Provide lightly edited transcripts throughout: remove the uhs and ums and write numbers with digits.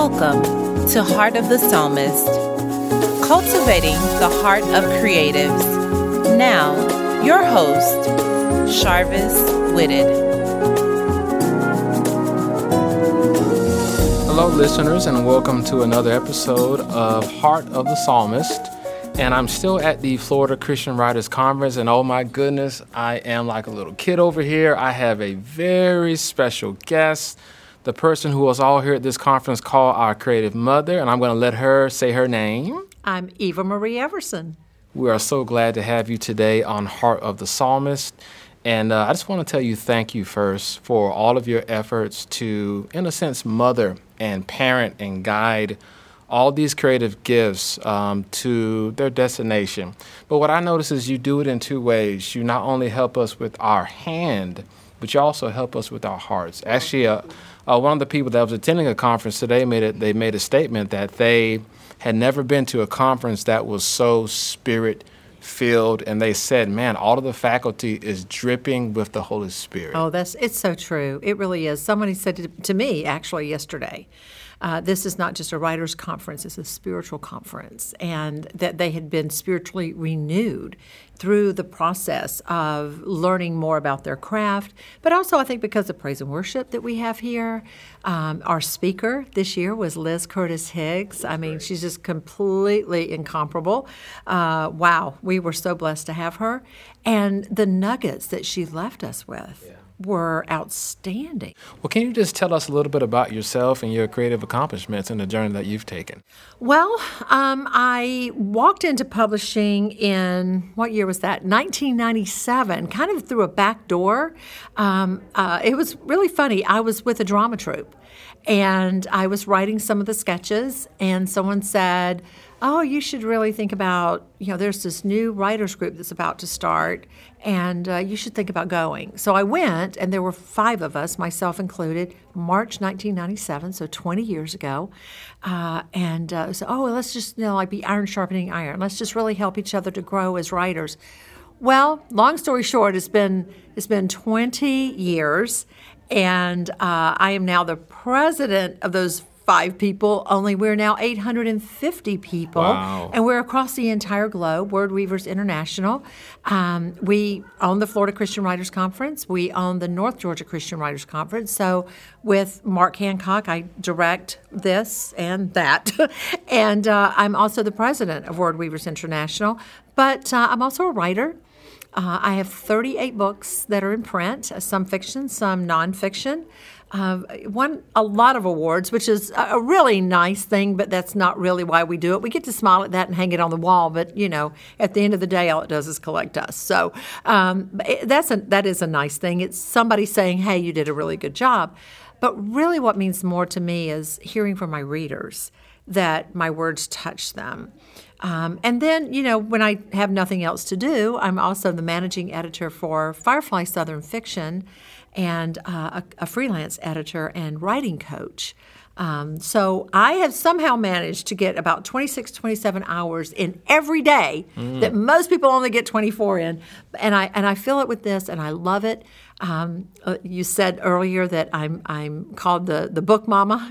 Welcome to Heart of the Psalmist, cultivating the heart of creatives. Now, your host, Sharvis Whitted. Hello, listeners, and welcome to another episode of Heart of the Psalmist. And I'm still at the Florida Christian Writers Conference, and oh my goodness, I am like a little kid over here. I have a very special guest, the person who was all here at this conference called our creative mother, and I'm going to let her say her name. I'm Eva Marie Everson. We are so glad to have you today on Heart of the Psalmist. And I just want to tell you thank you first for all of your efforts to, in a sense, mother and parent and guide all these creative gifts to their destination. But what I notice is you do it in two ways. You not only help us with our hand, but you also help us with our hearts. Actually, one of the people that was attending a conference today they made a statement that they had never been to a conference that was so spirit-filled, and they said, man, all of the faculty is dripping with the Holy Spirit. Oh, it's so true. It really is. Somebody said to me, actually, yesterday, this is not just a writers' conference, it's a spiritual conference, and that they had been spiritually renewed through the process of learning more about their craft, but also I think because of praise and worship that we have here. Our speaker this year was Liz Curtis Higgs. I mean, she's just completely incomparable. Wow, we were so blessed to have her. And the nuggets that she left us with were outstanding. Well, can you just tell us a little bit about yourself and your creative accomplishments and the journey that you've taken? Well, I walked into publishing in, what year was that? 1997, kind of through a back door. It was really funny. I was with a drama troupe, and I was writing some of the sketches, and someone said, oh, you should really think about, there's this new writers group that's about to start, and you should think about going. So I went, and there were 5 of us, myself included, March 1997, so 20 years ago. Let's just, like be iron sharpening iron. Let's just really help each other to grow as writers. Well, long story short, it's been 20 years, and I am now the president of those 5 people, only we're now 850 people. Wow. And we're across the entire globe, Word Weavers International. We own the Florida Christian Writers Conference. We own the North Georgia Christian Writers Conference. So with Mark Hancock, I direct this and that. And I'm also the president of Word Weavers International. But I'm also a writer. I have 38 books that are in print, some fiction, some nonfiction. Won a lot of awards, which is a really nice thing, but that's not really why we do it. We get to smile at that and hang it on the wall, but, at the end of the day, all it does is collect us. So that is a nice thing. It's somebody saying, hey, you did a really good job. But really what means more to me is hearing from my readers that my words touch them. And then, when I have nothing else to do, I'm also the managing editor for Firefly Southern Fiction and a freelance editor and writing coach. So I have somehow managed to get about 26, 27 hours in every day that most people only get 24 in. And I feel it with this, and I love it. You said earlier that I'm called the book mama,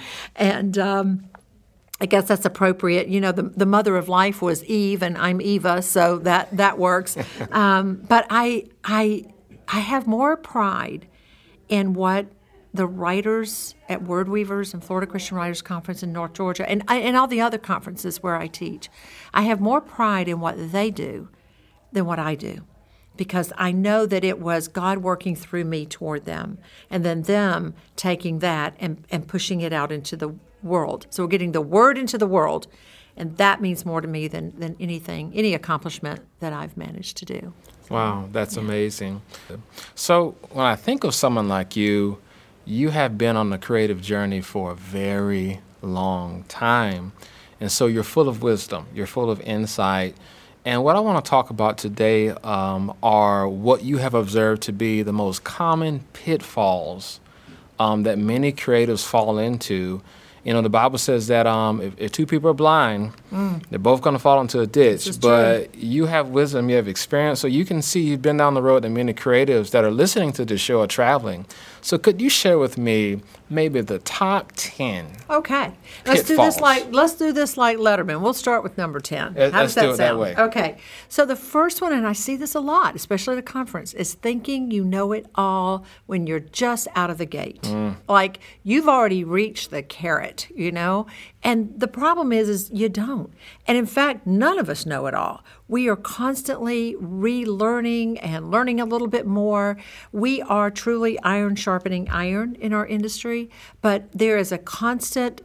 and I guess that's appropriate. The mother of life was Eve, and I'm Eva, so that works. But I have more pride in what the writers at Word Weavers and Florida Christian Writers Conference in North Georgia and all the other conferences where I teach. I have more pride in what they do than what I do, because I know that it was God working through me toward them, and then them taking that and pushing it out into the world. So we're getting the word into the world, and that means more to me than any accomplishment that I've managed to do. Wow, that's amazing. So when I think of someone like you, you have been on the creative journey for a very long time. And so you're full of wisdom, you're full of insight. And what I want to talk about today are what you have observed to be the most common pitfalls that many creatives fall into. The Bible says that if 2 people are blind, they're both going to fall into a ditch. But you have wisdom, you have experience, so you can see you've been down the road, and many creatives that are listening to this show are traveling. So could you share with me maybe the top 10? Okay. Let's do this like Letterman. We'll start with number 10. How does that sound? That way. Okay. So the first one, and I see this a lot, especially at a conference, is thinking you know it all when you're just out of the gate. Like you've already reached the carrot, And the problem is you don't. And in fact, none of us know it all. We are constantly relearning and learning a little bit more. We are truly iron sharpening iron in our industry, but there is a constant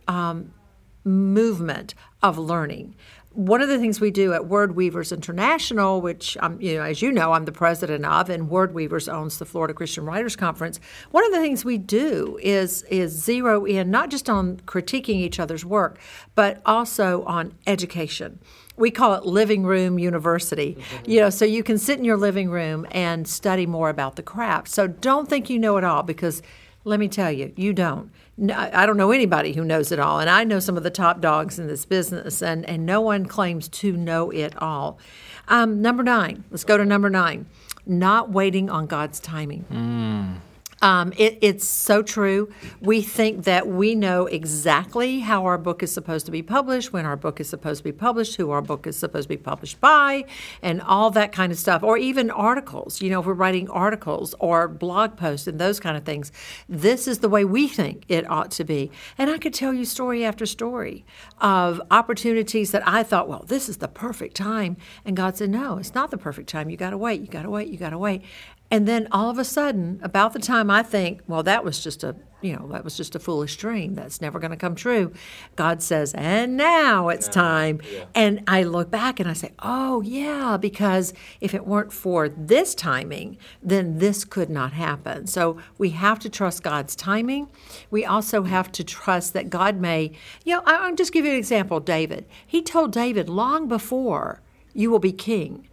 movement of learning. One of the things we do at Word Weavers International, which, as you know, I'm the president of, and Word Weavers owns the Florida Christian Writers Conference, one of the things we do is zero in not just on critiquing each other's work, but also on education. We call it living room university, so you can sit in your living room and study more about the craft. So don't think you know it all, because let me tell you, you don't. I don't know anybody who knows it all, and I know some of the top dogs in this business, and no one claims to know it all. Number 9, let's go to number 9, not waiting on God's timing. It's so true. We think that we know exactly how our book is supposed to be published, when our book is supposed to be published, who our book is supposed to be published by, and all that kind of stuff. Or even articles, if we're writing articles or blog posts and those kind of things. This is the way we think it ought to be. And I could tell you story after story of opportunities that I thought, well, this is the perfect time. And God said, no, it's not the perfect time. You got to wait. You got to wait. You got to wait. And then all of a sudden, about the time I think, well, that was just a foolish dream. That's never going to come true. God says, and now it's time. Yeah. And I look back and I say, oh, yeah, because if it weren't for this timing, then this could not happen. So we have to trust God's timing. We also have to trust that God may, I'll just give you an example, David. He told David long before, you will be king.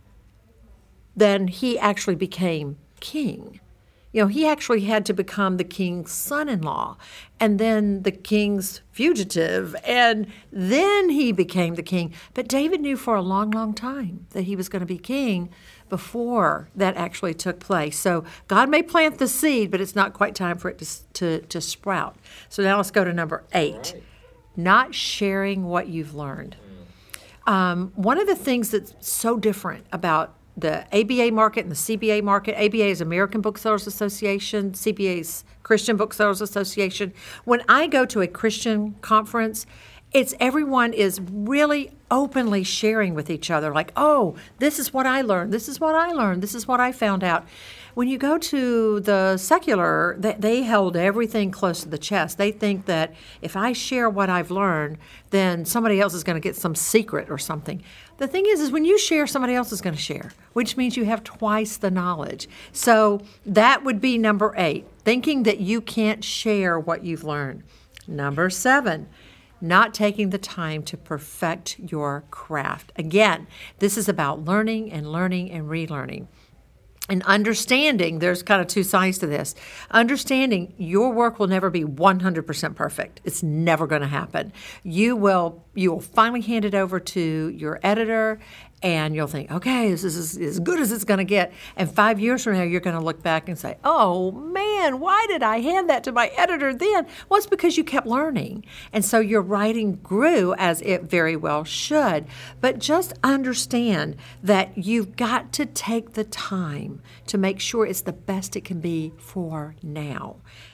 Then he actually became king. He actually had to become the king's son-in-law and then the king's fugitive, and then he became the king. But David knew for a long, long time that he was going to be king before that actually took place. So God may plant the seed, but it's not quite time for it to sprout. So now let's go to number 8, right. Not sharing what you've learned. One of the things that's so different about the ABA market and the CBA market. ABA is American Booksellers Association. CBA is Christian Booksellers Association. When I go to a Christian conference, everyone is really openly sharing with each other, like, oh, this is what I learned. This is what I learned. This is what I found out. When you go to the secular, they held everything close to the chest. They think that if I share what I've learned, then somebody else is going to get some secret or something. The thing is when you share, somebody else is going to share, which means you have twice the knowledge. So that would be number 8, thinking that you can't share what you've learned. Number 7, not taking the time to perfect your craft. Again, this is about learning and relearning. And understanding, there's kind of 2 sides to this. Understanding your work will never be 100% perfect. It's never going to happen. You will finally hand it over to your editor, and you'll think, okay, this is as good as it's going to get. And 5 years from now, you're going to look back and say, oh, man, why did I hand that to my editor then? Well, it's because you kept learning. And so your writing grew, as it very well should. But just understand that you've got to take the time to make sure it's the best it can be for now.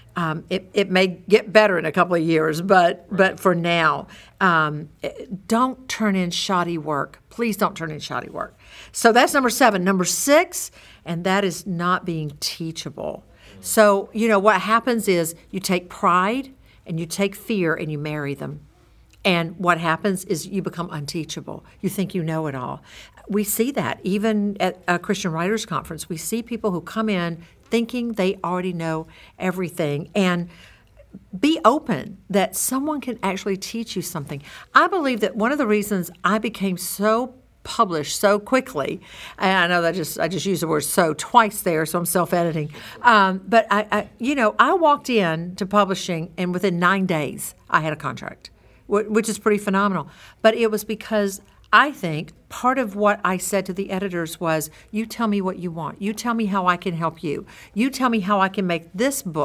It may get better in a couple of years, but for now, don't turn in shoddy work. Please don't turn in shoddy work. So that's number 7. Number 6, and that is not being teachable. So, what happens is you take pride and you take fear and you marry them. And what happens is you become unteachable. You think you know it all. We see that even at a Christian Writers Conference. We see people who come in thinking they already know everything. And be open that someone can actually teach you something. I believe that one of the reasons I became so published so quickly, and I know that I just used the word "so" twice there, so I'm self-editing. But I walked in to publishing, and within 9 days I had a contract, which is pretty phenomenal. But it was because I think part of what I said to the editors was, you tell me what you want. You tell me how I can help you. You tell me how I can make this book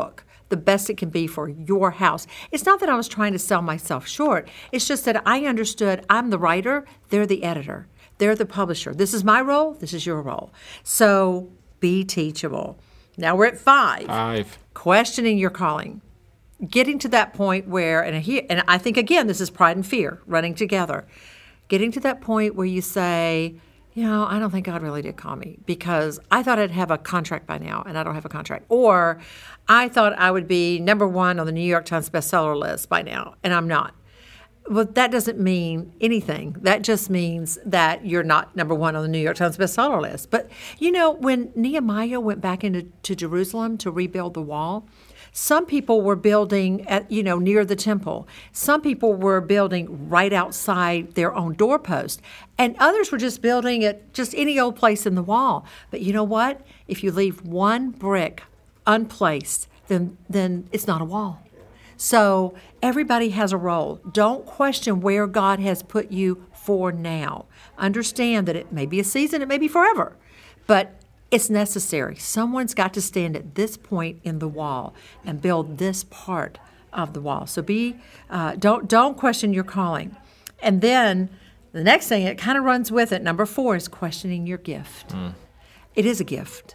the best it can be for your house. It's not that I was trying to sell myself short. It's just that I understood I'm the writer, they're the editor, they're the publisher. This is my role, this is your role. So be teachable. Now we're at 5. Questioning your calling. Getting to that point where, and I think, again, this is pride and fear running together. Getting to that point where you say, I don't think God really did call me because I thought I'd have a contract by now, and I don't have a contract. Or I thought I would be number 1 on the New York Times bestseller list by now, and I'm not. Well, that doesn't mean anything. That just means that you're not number 1 on the New York Times bestseller list. But, when Nehemiah went back into Jerusalem to rebuild the wall, some people were building at, near the temple. Some people were building right outside their own doorpost. And others were just building at just any old place in the wall. But you know what? If you leave one brick unplaced, then it's not a wall. So everybody has a role. Don't question where God has put you for now. Understand that it may be a season, it may be forever, but it's necessary. Someone's got to stand at this point in the wall and build this part of the wall. So don't question your calling. And then the next thing, it kind of runs with it. Number 4 is questioning your gift. It is a gift.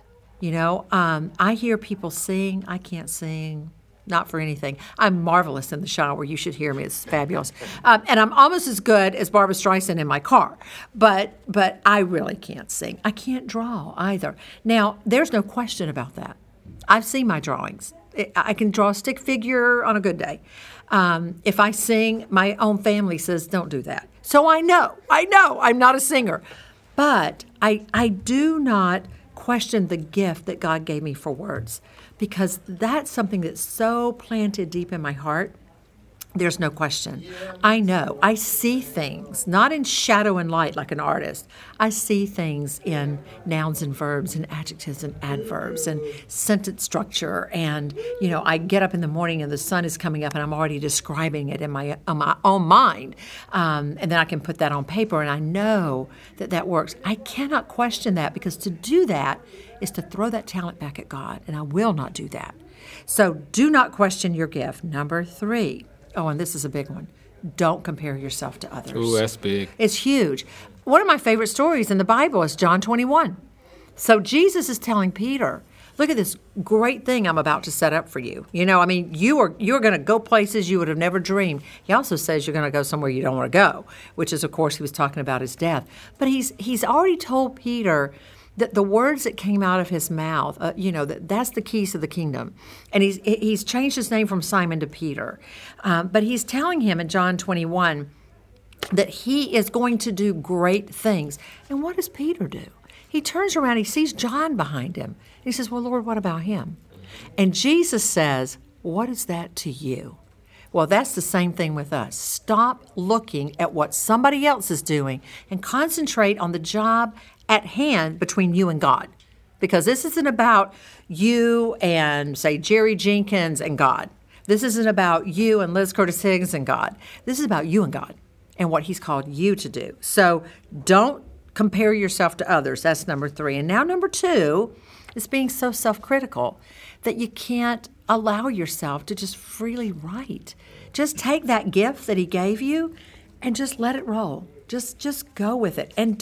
I hear people sing. I can't sing. Not for anything. I'm marvelous in the shower. You should hear me. It's fabulous. And I'm almost as good as Barbra Streisand in my car. But I really can't sing. I can't draw either. Now, there's no question about that. I've seen my drawings. I can draw a stick figure on a good day. If I sing, my own family says, don't do that. So I know I'm not a singer. But I do not question the gift that God gave me for words, because that's something that's so planted deep in my heart. There's no question. I know. I see things, not in shadow and light like an artist. I see things in nouns and verbs and adjectives and adverbs and sentence structure. And, I get up in the morning and the sun is coming up and I'm already describing it in my own mind. And then I can put that on paper and I know that works. I cannot question that, because to do that is to throw that talent back at God. And I will not do that. So do not question your gift. Number 3. Oh, and this is a big one. Don't compare yourself to others. Ooh, that's big. It's huge. One of my favorite stories in the Bible is John 21. So Jesus is telling Peter, look at this great thing I'm about to set up for you. You're going to go places you would have never dreamed. He also says you're going to go somewhere you don't want to go, which is, of course, he was talking about his death. But he's already told Peter that the words that came out of his mouth, that's the keys to the kingdom. And he's changed his name from Simon to Peter. But he's telling him in John 21 that he is going to do great things. And what does Peter do? He turns around, he sees John behind him. He says, well, Lord, what about him? And Jesus says, what is that to you? Well, that's the same thing with us. Stop looking at what somebody else is doing and concentrate on the job at hand between you and God. Because this isn't about you and, say, Jerry Jenkins and God. This isn't about you and Liz Curtis Higgs and God. This is about you and God and what he's called you to do. So don't compare yourself to others. That's number 3. And now number 2 is being so self-critical that you can't allow yourself to just freely write. Just take that gift that he gave you and just let it roll. Just go with it. And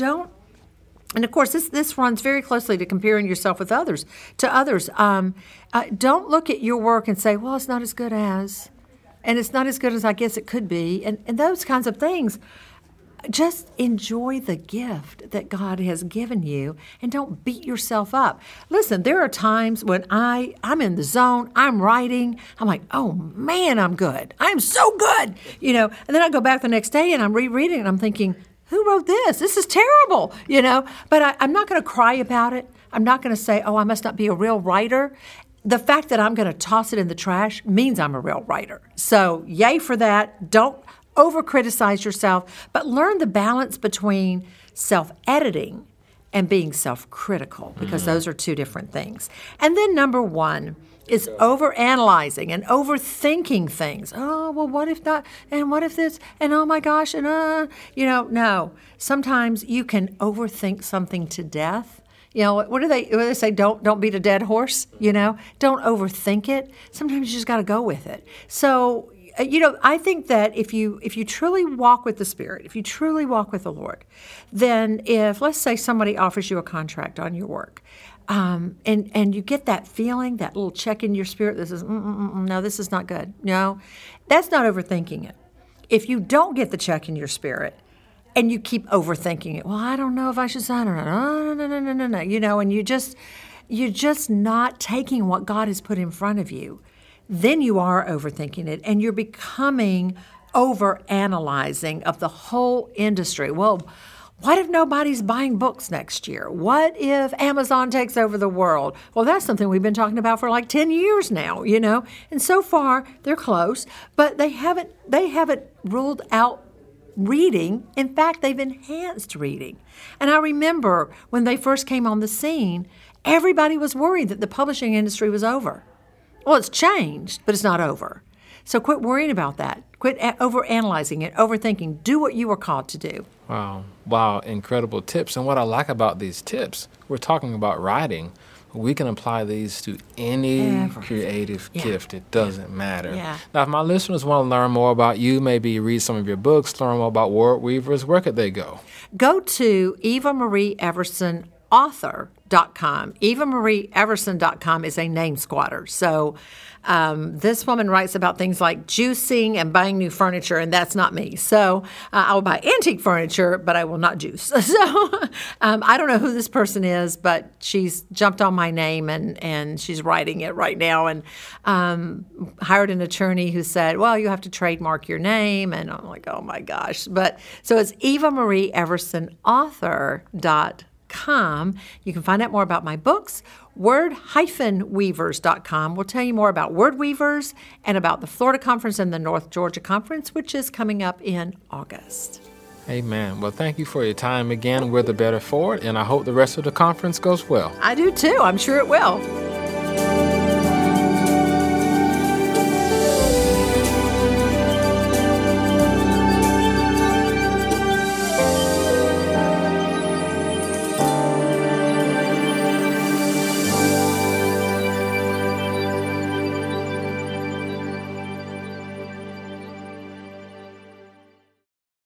of course, this runs very closely to comparing yourself with others. Don't look at your work and say, well, it's not as good as, and it's not as good as I guess it could be, and those kinds of things. Just enjoy the gift that God has given you and don't beat yourself up. Listen, there are times when I'm in the zone, I'm writing, I'm like, oh man, I'm good. I'm so good, and then I go back the next day and I'm rereading it and I'm thinking, who wrote this? This is terrible, But I'm not going to cry about it. I'm not going to say, oh, I must not be a real writer. The fact that I'm going to toss it in the trash means I'm a real writer. So yay for that. Don't over-criticize yourself, but learn the balance between self-editing and being self-critical, because those are 2 different things. And then number 1 is over-analyzing and overthinking things. Oh, well, what if not? And what if this? And oh my gosh, and no. Sometimes you can overthink something to death. What do they say? Don't beat a dead horse. Don't overthink it. Sometimes you just got to go with it. So, I think that if you truly walk with the Spirit, if you truly walk with the Lord, then if, let's say, somebody offers you a contract on your work, and you get that feeling, that little check in your spirit that says, no, this is not good. No, that's not overthinking it. If you don't get the check in your spirit and you keep overthinking it, well, I don't know if I should sign or not. No. And you're just not taking what God has put in front of you. Then you are overthinking it, and you're becoming over-analyzing of the whole industry. Well, what if nobody's buying books next year? What if Amazon takes over the world? Well, that's something we've been talking about for like 10 years now, And so far, they're close, but they haven't ruled out reading. In fact, they've enhanced reading. And I remember when they first came on the scene, everybody was worried that the publishing industry was over. Well, it's changed, but it's not over. So quit worrying about that. Quit overanalyzing it, overthinking. Do what you were called to do. Wow, incredible tips. And what I like about these tips, we're talking about writing. We can apply these to any creative gift. It doesn't matter. Yeah. Now, if my listeners want to learn more about you, maybe read some of your books, learn more about Word Weavers, where could they go? Go to EvaMarieEversonAuthor.com. EvaMarieEverson.com is a name squatter. So this woman writes about things like juicing and buying new furniture, and that's not me. So I will buy antique furniture, but I will not juice. So I don't know who this person is, but she's jumped on my name, and she's writing it right now, and hired an attorney who said, well, you have to trademark your name. And I'm like, oh, my gosh. But so it's EvaMarieEversonAuthor.com. You can find out more about my books. Word-Weavers.com will tell you more about Word Weavers and about the Florida Conference and the North Georgia Conference, which is coming up in August. Amen. Well, thank you for your time again. We're the better for it, and I hope the rest of the conference goes well. I do too. I'm sure it will.